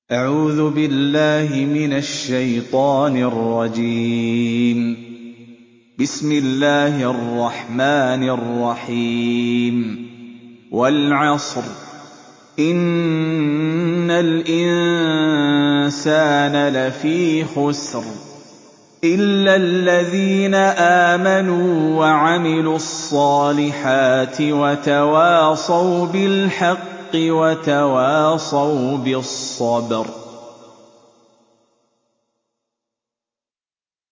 أعوذ بالله من الشيطان الرجيم. بسم الله الرحمن الرحيم. والعصر إن الإنسان لفي خسر إلا الذين آمنوا وعملوا الصالحات وتواصوا بالحق وتواصوا بالصبر.